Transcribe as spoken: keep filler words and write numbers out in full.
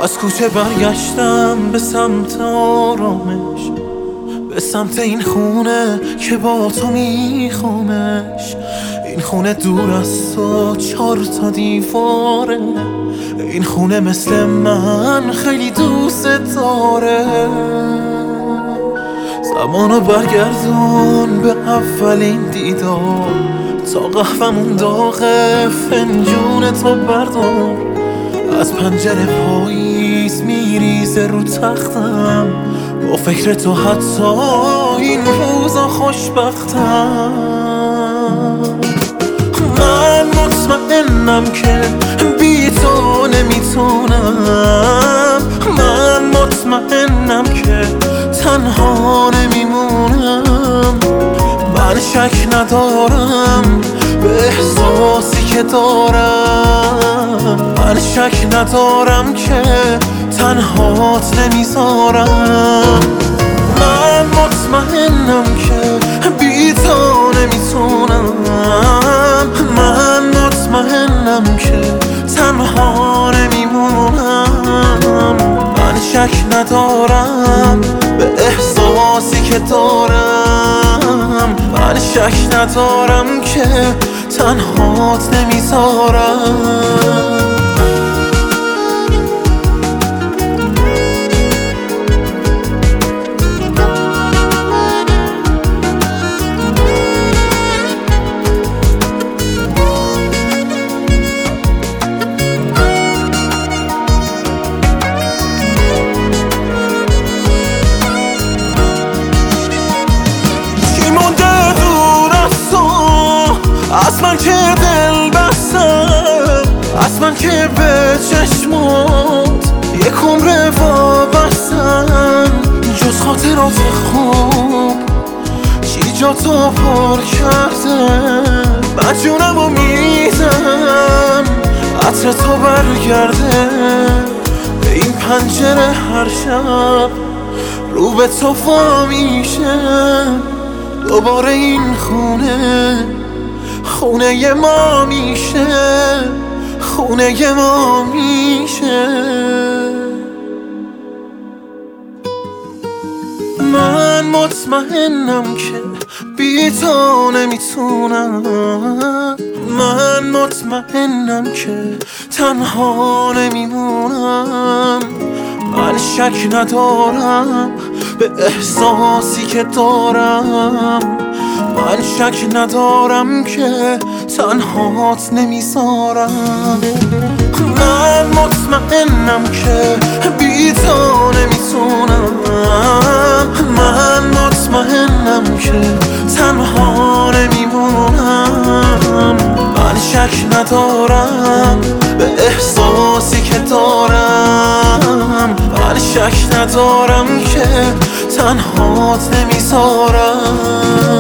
از کوچه برگشتم به سمت آرامش، به سمت این خونه که با تو میخوامش. این خونه دور از تو چار تا دیواره، این خونه مثل من خیلی دوست داره. زمانو برگردون به اولین دیدار، تا قهوه‌مون داغه فنجون تو بردار. از پنجره پاییز میریزه رو تختم، با فکر تو حتی این روزا خوشبختم. من مطمئنم که بی تو نمیتونم، من مطمئنم که تنها نمیمونم. من شک ندارم به احساسی که دارم، من شک ندارم که تنهات نمیذارم. من مطمئنم که بی تو نمیتونم، من مطمئنم که تنها نمیمونم. من شک ندارم به احساسی که دارم، من شک ندارم که تنهات نمیذارم. از من که دل بستم، از من که به چشمات یک عمر وابستم. جز خاطرات خوب چی جا تو پر کرده، من جونمو میدم عطر تو برگرده. به این پنجره هر شب رو به تو وا میشه، دوباره این خونه خونه ما میشه، خونه ما میشه. من مطمئنم که بی تو نمیتونم، من مطمئنم که تنها نمیمونم. من شک ندارم به احساسی که دارم، من شک ندارم که تنهات نمیذارم. من مطمئنم که بی تو نمیتونم، من مطمئنم که تنها نمیمونم. من شک ندارم به احساسی که دارم، من شک ندارم که تنهات نمیذارم.